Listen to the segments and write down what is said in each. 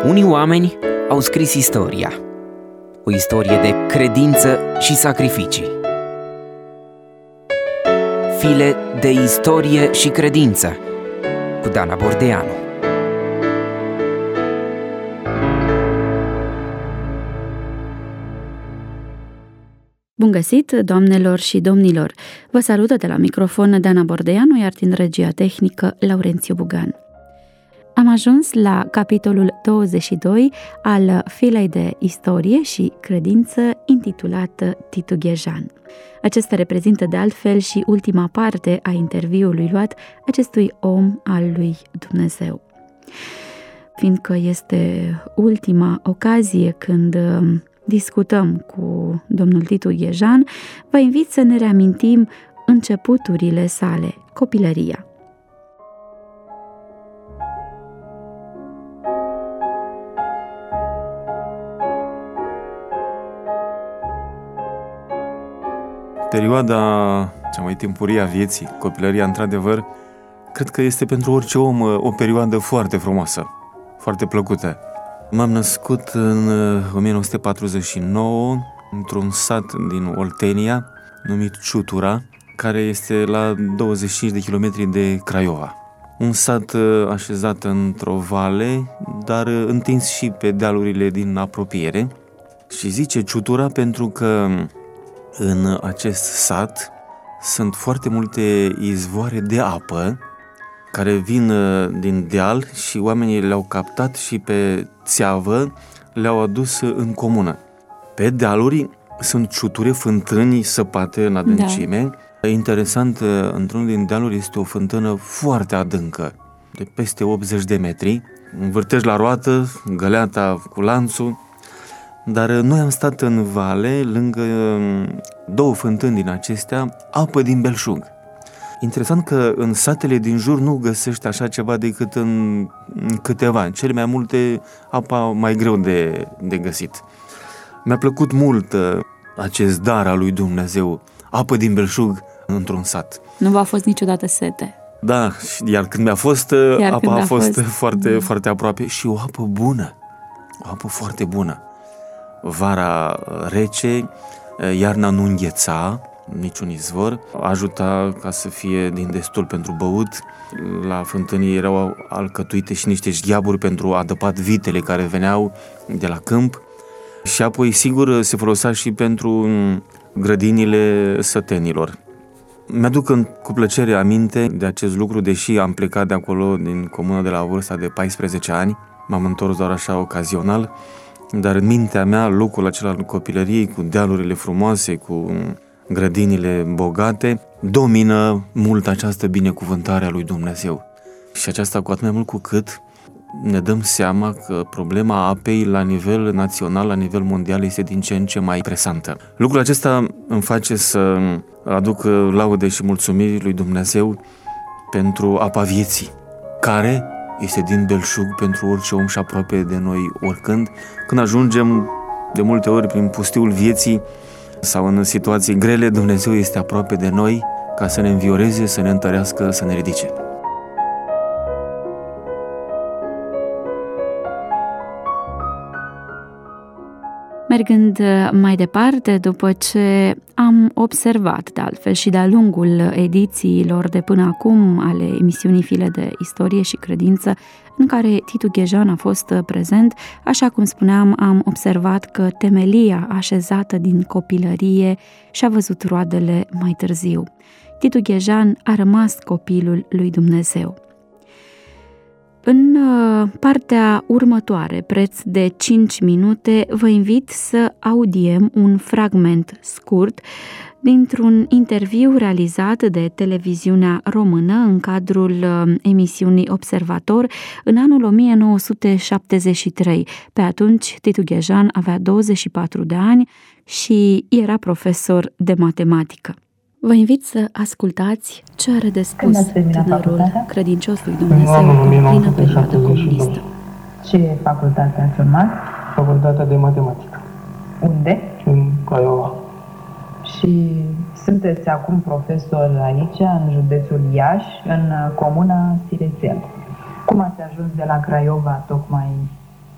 Unii oameni au scris istoria, o istorie de credință și sacrificii. File de istorie și credință cu Dana Bordeanu. Bun găsit, doamnelor și domnilor! Vă salută de la microfon Dana Bordeanu, iar din regia tehnică Laurențiu Bugan. Am ajuns la capitolul 22 al filei de istorie și credință intitulată Titu Ghejan. Acesta reprezintă de altfel și ultima parte a interviului luat acestui om al lui Dumnezeu. Fiindcă este ultima ocazie când discutăm cu domnul Titu Ghejan, vă invit să ne reamintim începuturile sale, copilăria. Perioada cea mai timpurie a vieții, copilăria, într-adevăr, cred că este pentru orice om o perioadă foarte frumoasă, foarte plăcută. M-am născut în 1949 într-un sat din Oltenia, numit Ciutura, care este la 25 de kilometri de Craiova. Un sat așezat într-o vale, dar întins și pe dealurile din apropiere. Și zice Ciutura pentru că în acest sat sunt foarte multe izvoare de apă care vin din deal și oamenii le-au captat și pe țeavă le-au adus în comună. Pe dealuri sunt ciuture, fântâni săpate în adâncime. Da. Interesant, într-unul din dealuri este o fântână foarte adâncă, de peste 80 de metri. Învârtești la roată, găleata cu lanțul. Dar noi am stat în vale, lângă două fântâni din acestea, apă din belșug. Interesant că în satele din jur nu găsești așa ceva decât în câteva, în cele mai multe apa mai greu de găsit. Mi-a plăcut mult acest dar al lui Dumnezeu, apă din belșug într-un sat. Nu v-a fost niciodată sete? Da, iar când mi-a fost, apa a fost foarte, foarte aproape și o apă bună, o apă foarte bună. Vara rece, iarna nu îngheța, niciun izvor, ajuta ca să fie din destul pentru băut. La fântânii erau alcătuite și niște șgheaburi pentru adăpat vitele care veneau de la câmp și apoi, sigur, se folosea și pentru grădinile sătenilor. Mi-aduc cu plăcere aminte de acest lucru, deși am plecat de acolo, din comună, de la vârsta de 14 ani. M-am întors doar așa ocazional, dar în mintea mea locul acela al copilăriei, cu dealurile frumoase, cu grădinile bogate, domină mult această binecuvântare a lui Dumnezeu. Și aceasta cu atât mai mult cu cât ne dăm seama că problema apei la nivel național, la nivel mondial, este din ce în ce mai presantă. Lucrul acesta îmi face să aduc laude și mulțumiri lui Dumnezeu pentru apa vieții, care este din belșug pentru orice om și aproape de noi oricând. Când ajungem de multe ori prin pustiul vieții sau în situații grele, Dumnezeu este aproape de noi ca să ne învioreze, să ne întărească, să ne ridice. Mergând mai departe, după ce am observat, de altfel și de-a lungul edițiilor de până acum ale emisiunii File de Istorie și Credință, în care Titu Ghejan a fost prezent, așa cum spuneam, am observat că temelia așezată din copilărie și-a văzut roadele mai târziu. Titu Ghejan a rămas copilul lui Dumnezeu. În partea următoare, preț de 5 minute, vă invit să audiem un fragment scurt dintr-un interviu realizat de televiziunea română în cadrul emisiunii Observator în anul 1973. Pe atunci, Titu Ghejan avea 24 de ani și era profesor de matematică. Vă invit să ascultați ce are de spus tânărul credincios lui Dumnezeu în plină perioadă comunistă. Ce facultate ați urmat? Facultatea de matematică. Unde? În Craiova. Și sunteți acum profesor aici, în județul Iași, în comuna Sirețel. Cum ați ajuns de la Craiova tocmai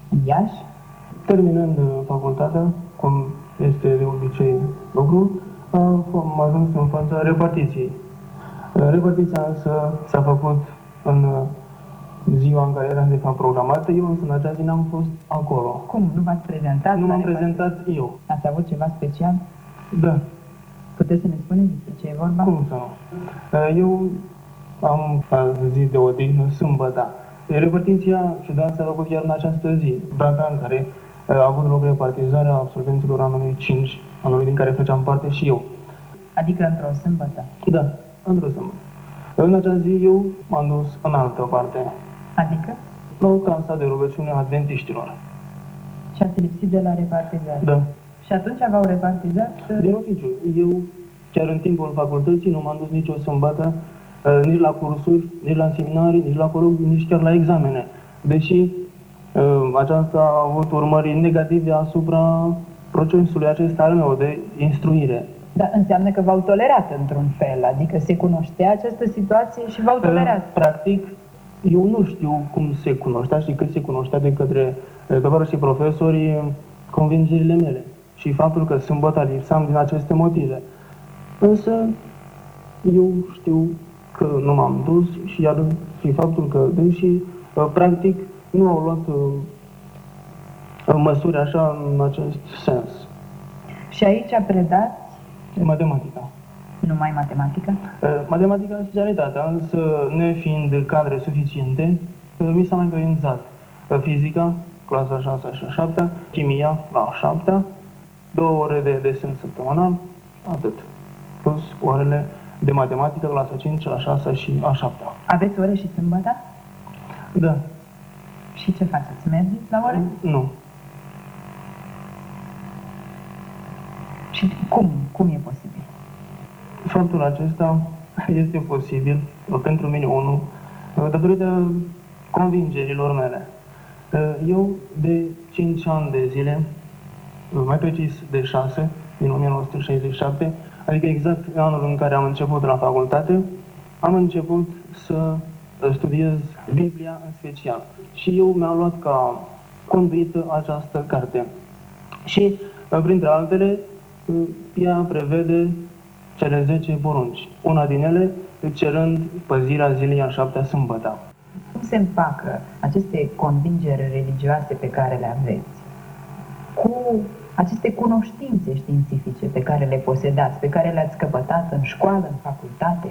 în Iași. Terminând facultatea, cum este de obicei lucru, am ajuns în fața repartiției. Repartiția însă s-a făcut în ziua în care era de fapt programată, eu însă în acea zi n-am fost acolo. Cum? Nu v-ați prezentat? Nu m-am prezentat eu. Ați avut ceva special? Da. Puteți să ne spuneți despre ce e vorba? Cum să nu? Eu am zi de odihnă, sâmbătă. Repartiția ciudat s-a făcut chiar în această zi, data în care a avut loc repartizarea absolvenților anului 5, anului din care făceam parte și eu. Adică într-o sâmbătă? Da, într-o sâmbătă. În acea zi eu m-am dus în altă parte. Adică? La o casa de rugăciune a adventiștilor. Și ați lipsit de la repartizare? Da. Și atunci v-au repartizat? Din oficiu. Eu, chiar în timpul facultății, nu m-am dus nicio sâmbătă, nici la cursuri, nici la seminarii, nici la colocvii, nici chiar la examene. Deși aceasta a avut urmări negative asupra procesului acesta al meu de instruire. Dar înseamnă că v-au tolerat într-un fel, adică se cunoștea această situație și v-au tolerat. Practic, eu nu știu cum se cunoștea și cât se cunoștea de către tovarășii profesori convingerile mele și faptul că sâmbătă lipsam din aceste motive. Însă, eu știu că nu m-am dus și faptul că deși practic nu au luat măsuri așa în acest sens. Și aici predați? Matematica. Numai matematica? Matematica și specialitatea, însă nefiind cadre suficiente, mi s-a mai încredințat fizica, clasa 6 și a 7, chimia la 7, 2 ore de desen săptămânal, atât. Plus orele de matematică, clasa 5, a 6 și a 7. Aveți ore și sâmbătă? Da. Și ce faceți? Mergeți la ore? Nu. Și cum e posibil? Faptul acesta este posibil pentru mine, unul, datorită convingerilor mele. Eu de 5 ani de zile, mai precis de 6, din 1967, adică exact anul în care am început la facultate, am început să studiez Biblia în special. Și eu mi-am luat ca conduită această carte. Și, printre altele, ea prevede cele 10 porunci, una din ele cerând păzirea zilei a 7-a sâmbătă. Cum se împacă aceste convingeri religioase pe care le aveți cu aceste cunoștințe științifice pe care le posedați, pe care le-ați căpătat în școală, în facultate?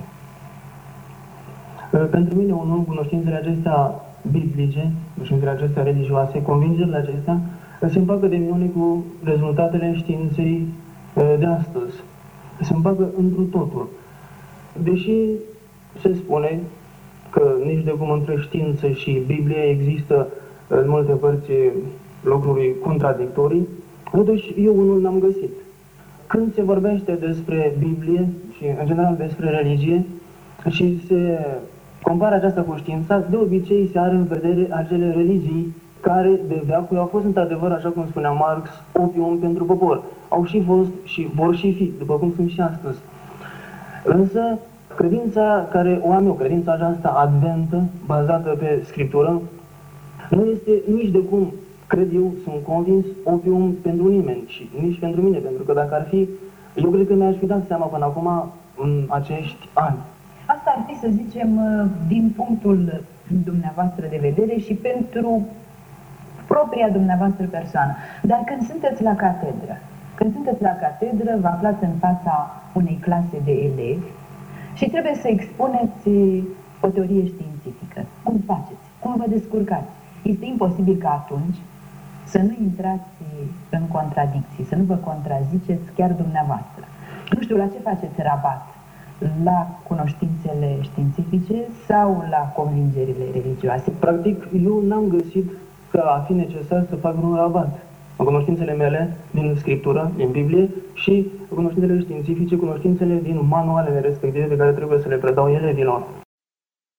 Pentru mine, cunoștințele acestea biblice, cunoștințele acestea religioase, convingerile acestea se împacă de minune cu rezultatele științei de astăzi. Se împacă întru totul. Deși se spune că nici de cum între știință și Biblie există în multe părți lucruri contradictorii, totuși eu unul n-am găsit. Când se vorbește despre Biblie și în general despre religie și se compară aceasta cu știința, de obicei se are în vedere acele religii care de veacuri au fost într-adevăr, așa cum spunea Marx, opium pentru popor. Au și fost și vor și fi, după cum sunt și astăzi. Însă, credința care o am eu, credința aceasta adventă, bazată pe Scriptură, nu este nici de cum, cred eu, sunt convins, opium pentru nimeni și nici pentru mine, pentru că dacă ar fi, eu cred că mi-aș fi dat seama până acum în acești ani. Asta ar fi, să zicem, din punctul dumneavoastră de vedere și pentru propria dumneavoastră persoană. Dar când sunteți la catedră, vă aflați în fața unei clase de elevi și trebuie să expuneți o teorie științifică. Cum faceți? Cum vă descurcați? Este imposibil ca atunci să nu intrați în contradicții, să nu vă contraziceți chiar dumneavoastră. Nu știu, la ce faceți rabat? La cunoștințele științifice sau la convingerile religioase? Practic, eu n-am găsit că a fi necesar să fac un rabat în cunoștințele mele din Scriptură, din Biblie și cunoștințele științifice, cunoștințele din manualele respective pe care trebuie să le predau elevilor.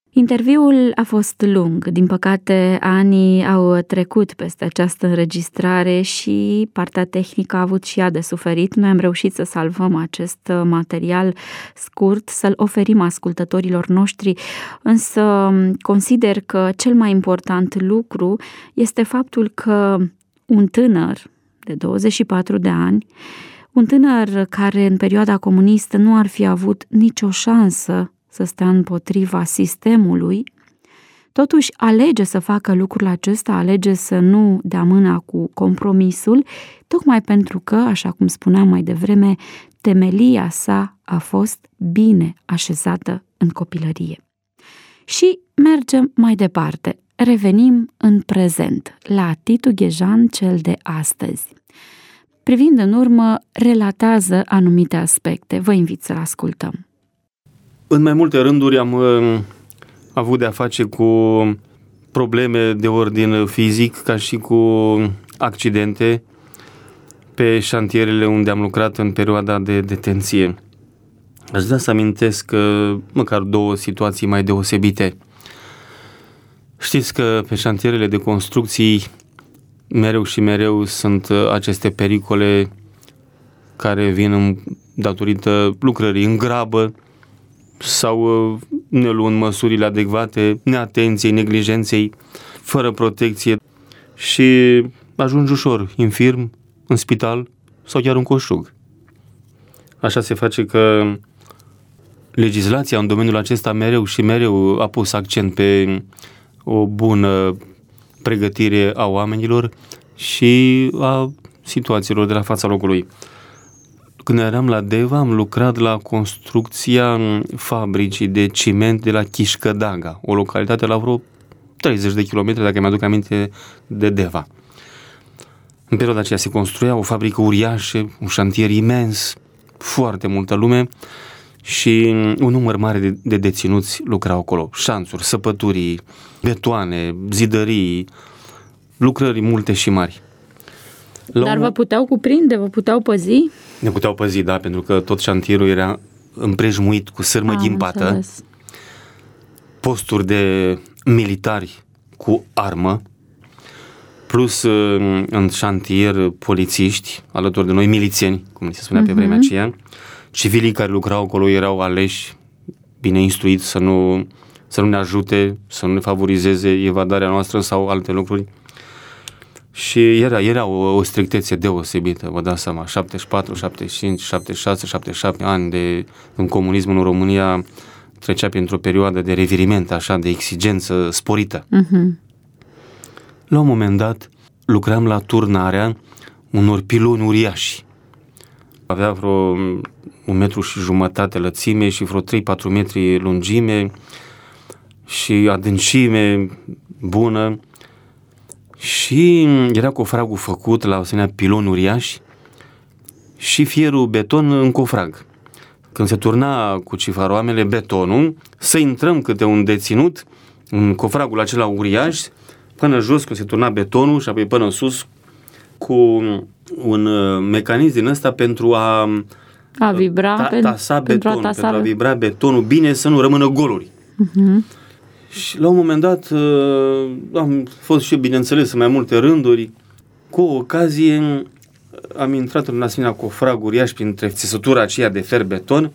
Interviul a fost lung. Din păcate, anii au trecut peste această înregistrare și partea tehnică a avut și ea de suferit. Noi am reușit să salvăm acest material scurt, să-l oferim ascultătorilor noștri, însă consider că cel mai important lucru este faptul că un tânăr de 24 de ani, un tânăr care în perioada comunistă nu ar fi avut nicio șansă să stea împotriva sistemului, totuși alege să facă lucrul acesta, alege să nu dea mâna cu compromisul, tocmai pentru că, așa cum spuneam mai devreme, temelia sa a fost bine așezată în copilărie. Și mergem mai departe, revenim în prezent, la Titu Ghejan cel de astăzi. Privind în urmă, relatează anumite aspecte. Vă invit să-l ascultăm. În mai multe rânduri am avut de-a face cu probleme de ordin fizic, ca și cu accidente pe șantierele unde am lucrat în perioada de detenție. Aș vrea să amintesc măcar două situații mai deosebite. Știți că pe șantierele de construcții mereu și mereu sunt aceste pericole care vin datorită lucrării în grabă sau ne luând măsurile adecvate, neatenției, neglijenței, fără protecție și ajungi ușor infirm, în spital sau chiar în coșug. Așa se face că legislația în domeniul acesta mereu și mereu a pus accent pe o bună pregătire a oamenilor și a situațiilor de la fața locului. Când eram la Deva, am lucrat la construcția fabricii de ciment de la Chișcădaga, o localitate la vreo 30 de kilometri, dacă mi-aduc aminte, de Deva. În perioada aceea se construia o fabrică uriașă, un șantier imens, foarte multă lume și un număr mare de deținuți lucrau acolo. Șanțuri, săpăturii, betoane, zidării, lucrări multe și mari. Dar vă puteau cuprinde, vă puteau păzi? Ne puteau păzi, da, pentru că tot șantierul era împrejmuit cu sârmă ghimpată, înțeles. Posturi de militari cu armă, plus în șantier polițiști, alături de noi, milițieni, cum se spunea pe vremea aceea. Civilii care lucrau acolo erau aleși, bine instruiți, să nu ne ajute, să nu ne favorizeze evadarea noastră sau alte lucruri. Și era o strictețe deosebită, vă dați seama, 74, 75, 76, 77 ani în comunismul în România trecea printr-o perioadă de reviriment, așa, de exigență sporită. La un moment dat lucram la turnarea unor piloni uriași. Avea vreo 1,5 metri lățime și vreo 3-4 metri lungime și adâncime bună. Și era cofragul făcut la asemenea piloni uriași și fierul beton în cofrag. Când se turna cu cifaroamele betonul, să intrăm câte un deținut în cofragul acela uriaș, până jos, când se turna betonul și apoi până sus, cu un mecanism din ăsta pentru a vibra, tasa betonul, pentru a vibra betonul bine, să nu rămână goluri. Și la un moment dat am fost și eu, bineînțeles, în mai multe rânduri. Cu o ocazie am intrat în asemenea cofrag uriaș printre țesătura aceea de fer-beton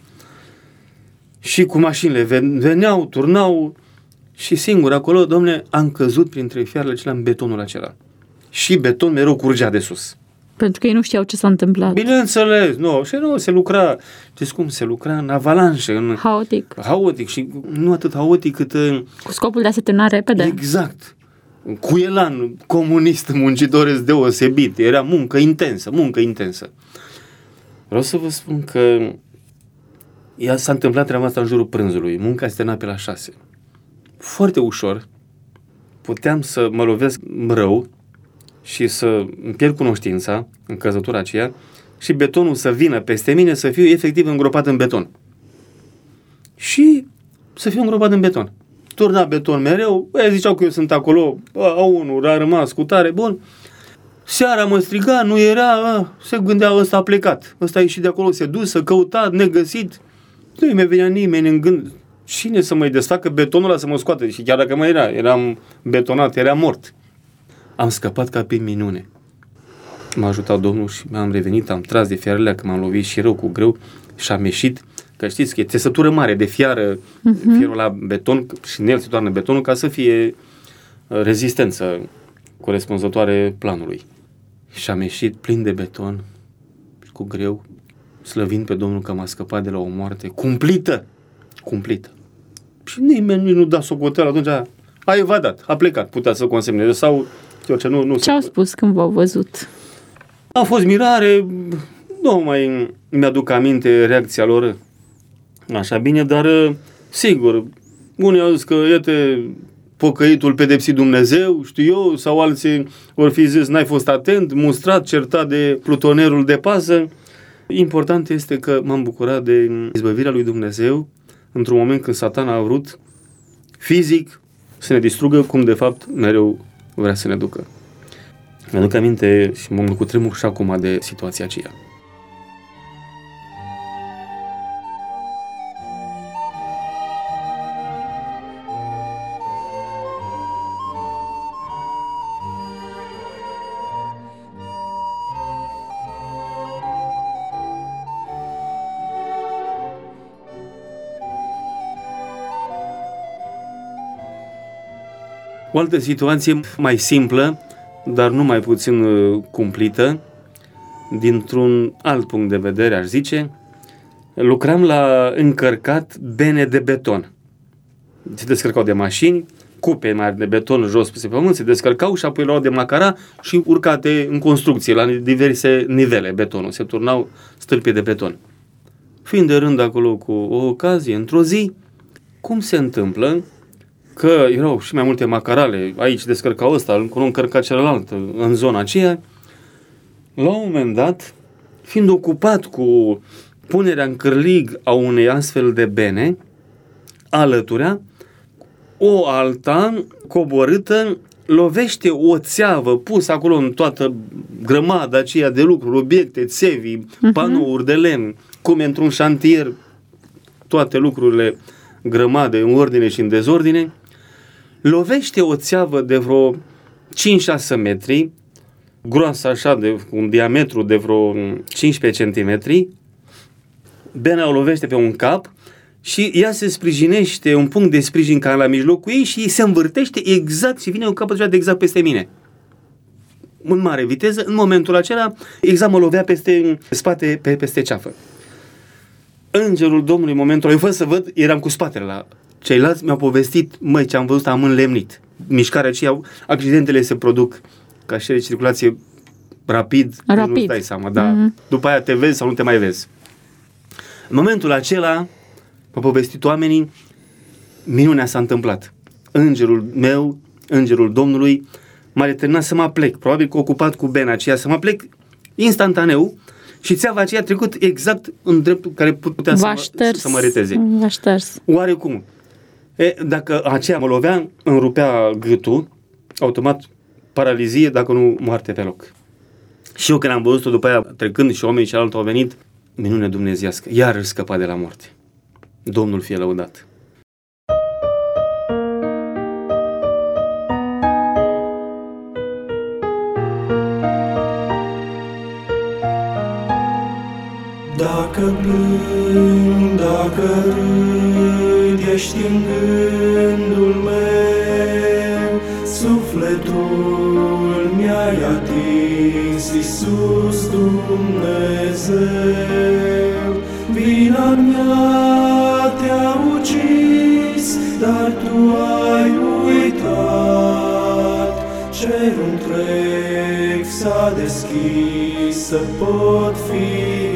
și cu mașinile veneau, turnau și singur acolo, dom'le, am căzut printre fiarele acelea în betonul acela. Și beton mereu curgea de sus. Pentru că ei nu știau ce s-a întâmplat. Bineînțeles, nu. Și nu, se lucra, știți cum, se lucra în avalanșe. Haotic și nu atât haotic cât... Cu scopul de a se termina repede. Exact. Cu elan comunist, muncitor deosebit. Era muncă intensă. Vreau să vă spun că s-a întâmplat treaba asta în jurul prânzului. Munca se termina pe la 6. Foarte ușor puteam să mă lovesc rău și să îmi pierd cunoștința în căzătura aceea și betonul să vină peste mine, să fiu efectiv îngropat în beton. Și să fiu îngropat în beton. Turna beton mereu, ziceau că eu sunt acolo, unul a rămas cu tare, bun. Seara mă striga, nu era, se gândea, ăsta a plecat. Ăsta a ieșit de acolo, se dus, să căuta, negăsit. Nu-i mai venea nimeni în gând cine să mă desfacă betonul ăla să mă scoată? Și chiar dacă eram betonat, eram mort. Am scăpat ca pe minune. M-a ajutat Domnul și m-am revenit, am tras de fiarele, că m-am lovit și rău cu greu și am ieșit, că știți că e țesătură mare de fiară, fierul la beton și în el se toarnă betonul ca să fie rezistență corespunzătoare planului. Și am ieșit plin de beton, cu greu, slăvind pe Domnul că m-a scăpat de la o moarte cumplită. Și nimeni nu da socoteală atunci, a evadat, a plecat, putea să consemneze sau nu. Ce au spus când v-au văzut? A fost mirare, nu mai mi-aduc aminte reacția lor așa bine, dar sigur, unii au zis că iată pocăitul pedepsit Dumnezeu, știu eu, sau alții vor fi zis n-ai fost atent, mustrat, certat de plutonerul de pază. Important este că m-am bucurat de izbăvirea lui Dumnezeu într-un moment când Satana a vrut fizic să ne distrugă, cum de fapt mereu vrea să ne ducă. Mi-aduc aminte și mă cutremur și acum de situația aceea. O altă situație mai simplă, dar nu mai puțin cumplită, dintr-un alt punct de vedere, aș zice, lucram la încărcat bene de beton. Se descărcau de mașini, cupe mari de beton jos pe pământ, se descărcau și apoi luau de macara și urcate în construcție, la diverse nivele betonul. Se turnau stâlpi de beton. Fiind de rând acolo cu o ocazie, într-o zi, cum se întâmplă că erau și mai multe macarale, aici descărcau ăsta, încolo încărca celălalt, în zona aceea. La un moment dat, fiind ocupat cu punerea în cârlig a unei astfel de bene, alăturea, o alta coborâtă lovește o țeavă pusă acolo în toată grămada aceea de lucruri, obiecte, țevi, panouri de lemn, cum e într-un șantier, toate lucrurile grămade în ordine și în dezordine, lovește o țeavă de vreo 5-6 metri, groasă așa, de un diametru de vreo 15 centimetri, bena o lovește pe un cap și ea se sprijinește, un punct de sprijin ca la mijlocul ei și se învârtește exact și vine un capăt de exact peste mine. În mare viteză, în momentul acela, exact mă lovea peste spate, peste ceafă. Îngerul Domnului, în momentul ăla, eu fără să văd, eram cu spatele la ceilalți, mi-au povestit, măi, ce am văzut, am înlemnit. Mișcarea aceea, accidentele se produc ca și de circulație rapid. Nu-ți dai seama, dar după aia te vezi sau nu te mai vezi. În momentul acela, m-au povestit oamenii, minunea s-a întâmplat. Îngerul meu, îngerul Domnului, m-a determinat să mă plec, probabil că ocupat cu bena aceea, să mă plec instantaneu și țeava aceea a trecut exact în dreptul care putea să mă reteze. V-a șters. Oarecum. Dacă aceea mă lovea, îmi rupea gâtul, automat paralizie, dacă nu moarte pe loc. Și eu când am văzut-o după aia trecând și oamenii cealaltă au venit, minune dumnezeiască, iar își scăpa de la moarte. Domnul fie lăudat. Dacă plâng, dacă râd, ești în gândul meu, sufletul mi-ai atins, Iisus Dumnezeu. Vina mea te-a ucis, dar Tu ai uitat. Cerul întreg s-a deschis să pot fi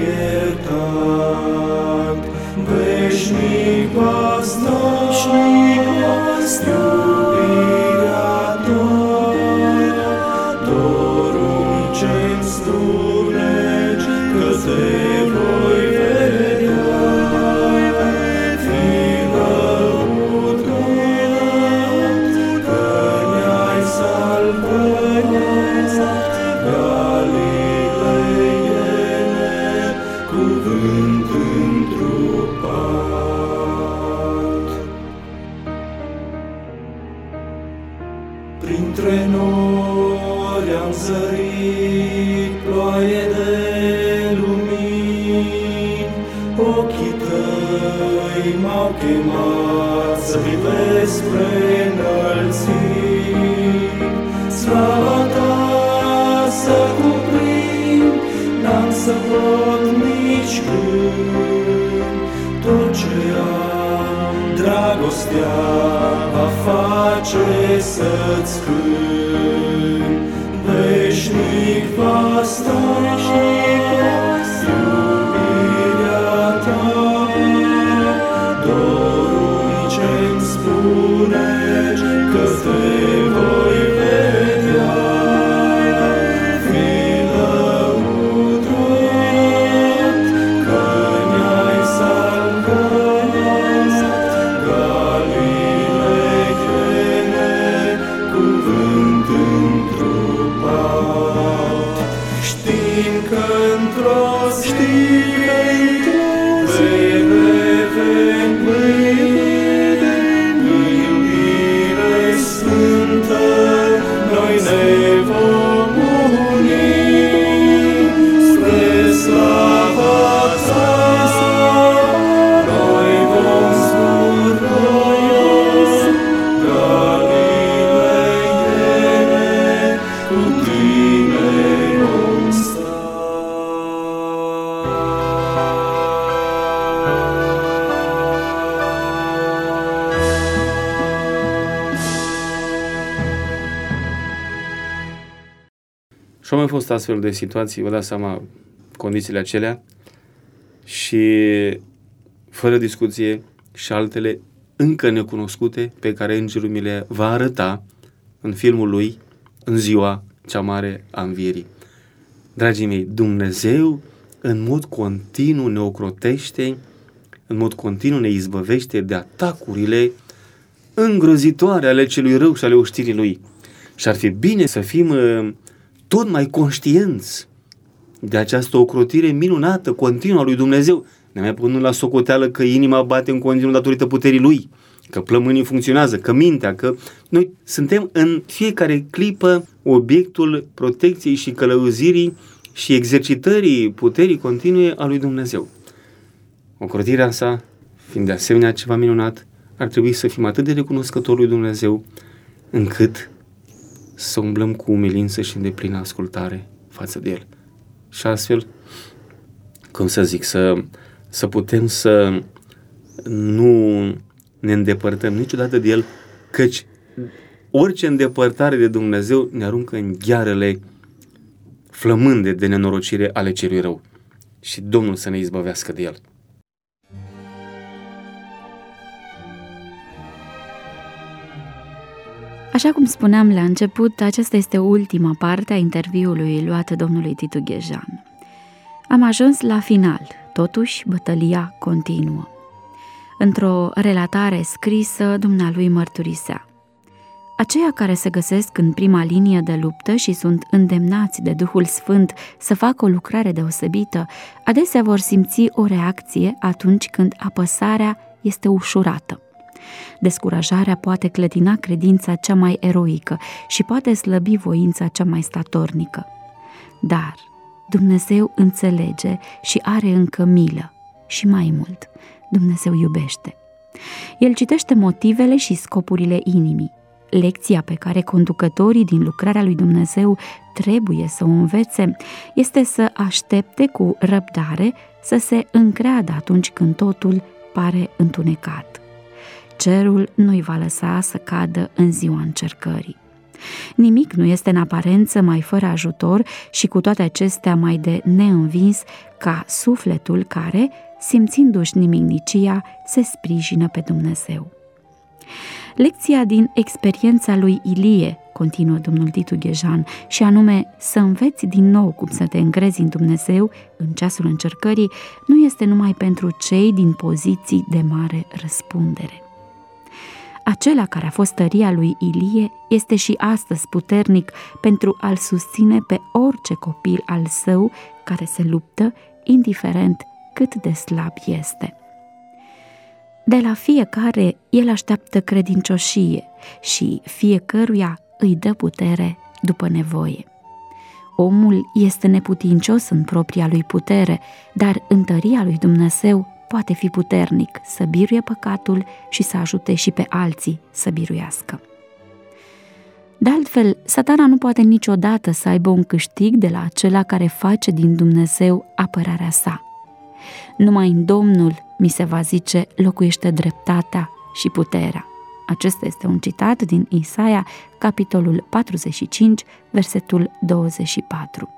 iertat. Veșnic va sta iubirea Ta, dorul ce-mi strunege, că Te voi vedea. Fii lăudat că ne-ai salvat, Galileene, cuvânt întrupat. m-au chemat să privesc spre înălțimi. Slava ta să cuprind, n-am să pot nici când. Tot ce am, dragostea va face să-ți cânt. Veșnic va sta iubirea ta, dorul ce-mi spune că te voi vedea. Fi lăudat că ne-ai salvat, Galileene, cuvânt întrupat. Știm că într-o zi vei reveni în iubire sfântă, noi ne vom uni spre slava ta. Noi vom zbura, Galileene, cu tine vom sta. Și au mai fost astfel de situații, vă dați seama, condițiile acelea, și fără discuție și altele încă necunoscute pe îngerul mi le va arăta în filmul lui în ziua cea mare a învierii. Dragii mei, Dumnezeu în mod continuu ne ocrotește, în mod continuu ne izbăvește de atacurile îngrozitoare ale celui rău și ale oștirii lui. Și ar fi bine să fim tot mai conștienți de această ocrotire minunată, continuă a lui Dumnezeu, ne mai punând la socoteală că inima bate în continuu datorită puterii lui, că plămânii funcționează, că mintea, că noi suntem în fiecare clipă obiectul protecției și călăuzirii și exercitării puterii continue a lui Dumnezeu. Ocrotirea sa, fiind de asemenea ceva minunat, ar trebui să fim atât de recunoscători lui Dumnezeu, încât să umblăm cu umilință și îndeplină ascultare față de El. Și astfel, cum să zic, să putem să nu ne îndepărtăm niciodată de El, căci orice îndepărtare de Dumnezeu ne aruncă în ghearele flămânde de nenorocire ale celui rău. Și Domnul să ne izbăvească de El. Așa cum spuneam la început, aceasta este ultima parte a interviului luat domnului Titu Ghejan. Am ajuns la final, totuși bătălia continuă. Într-o relatare scrisă, dumnealui mărturisea: aceia care se găsesc în prima linie de luptă și sunt îndemnați de Duhul Sfânt să facă o lucrare deosebită, adesea vor simți o reacție atunci când apăsarea este ușurată. Descurajarea poate clătina credința cea mai eroică și poate slăbi voința cea mai statornică. Dar Dumnezeu înțelege și are încă milă și, mai mult, Dumnezeu iubește. El citește motivele și scopurile inimii. Lecția pe care conducătorii din lucrarea lui Dumnezeu trebuie să o învețe este să aștepte cu răbdare să se încreadă atunci când totul pare întunecat. Cerul nu-i va lăsa să cadă în ziua încercării. Nimic nu este în aparență mai fără ajutor și cu toate acestea mai de neînvins ca sufletul care, simțindu-și nimicnicia, se sprijină pe Dumnezeu. Lecția din experiența lui Ilie, continuă domnul Titu Ghejan, și anume să înveți din nou cum să te încrezi în Dumnezeu în ceasul încercării, nu este numai pentru cei din poziții de mare răspundere. Acela care a fost tăria lui Ilie este și astăzi puternic pentru a-l susține pe orice copil al său care se luptă, indiferent cât de slab este. De la fiecare el așteaptă credincioșie și fiecăruia îi dă putere după nevoie. Omul este neputincios în propria lui putere, dar în tăria lui Dumnezeu poate fi puternic să biruie păcatul și să ajute și pe alții să biruiască. De altfel, Satana nu poate niciodată să aibă un câștig de la acela care face din Dumnezeu apărarea sa. Numai în Domnul, mi se va zice, locuiește dreptatea și puterea. Acesta este un citat din Isaia, capitolul 45, versetul 24.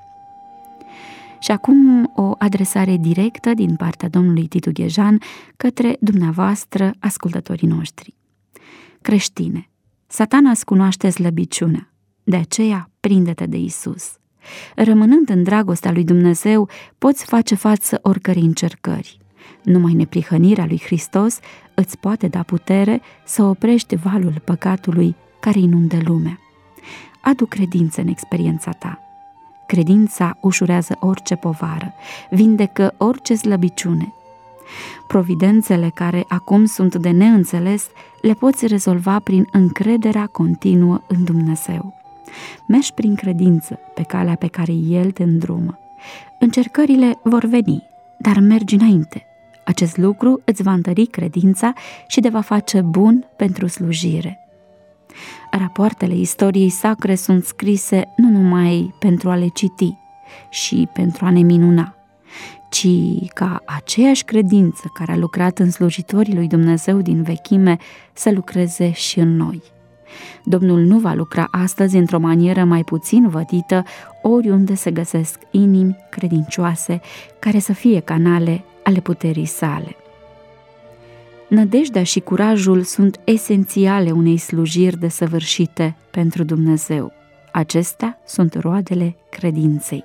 Și acum o adresare directă din partea domnului Titu Ghejan către dumneavoastră, ascultătorii noștri. Creștine, Satana îți cunoaște slăbiciunea, de aceea prinde-te de Isus. Rămânând în dragostea lui Dumnezeu, poți face față oricărei încercări. Numai neprihănirea lui Hristos îți poate da putere să oprești valul păcatului care inundă lumea. Adu credință în experiența ta. Credința ușurează orice povară, vindecă orice slăbiciune. Providențele care acum sunt de neînțeles le poți rezolva prin încrederea continuă în Dumnezeu. Mergi prin credință pe calea pe care El te îndrumă. Încercările vor veni, dar mergi înainte. Acest lucru îți va întări credința și te va face bun pentru slujire. Rapoartele istoriei sacre sunt scrise nu numai pentru a le citi și pentru a ne minuna, ci ca aceeași credință care a lucrat în slujitorii lui Dumnezeu din vechime să lucreze și în noi. Domnul nu va lucra astăzi într-o manieră mai puțin vădită oriunde se găsesc inimi credincioase care să fie canale ale puterii sale. Nădejdea și curajul sunt esențiale unei slujiri desăvârșite pentru Dumnezeu. Acestea sunt roadele credinței.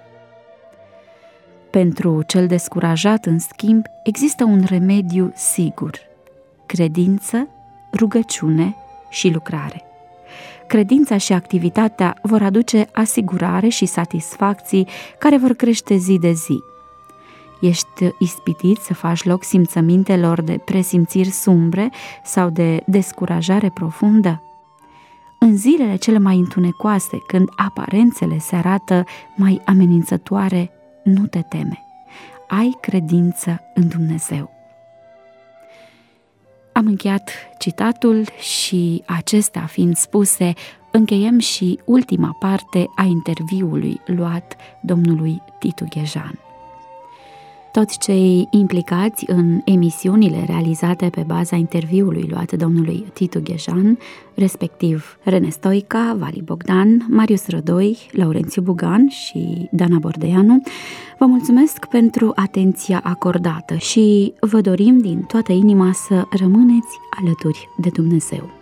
Pentru cel descurajat, în schimb, există un remediu sigur: credință, rugăciune și lucrare. Credința și activitatea vor aduce asigurare și satisfacții care vor crește zi de zi. Ești ispitit să faci loc simțămintelor de presimțiri sumbre sau de descurajare profundă? În zilele cele mai întunecoase, când aparențele se arată mai amenințătoare, nu te teme. Ai credință în Dumnezeu. Am încheiat citatul și, acestea fiind spuse, încheiem și ultima parte a interviului luat domnului Titu Ghejan. Toți cei implicați în emisiunile realizate pe baza interviului luat domnului Titu Ghejan, respectiv Rene Stoica, Vali Bogdan, Marius Rădoi, Laurențiu Bugan și Dana Bordeanu, vă mulțumesc pentru atenția acordată și vă dorim din toată inima să rămâneți alături de Dumnezeu.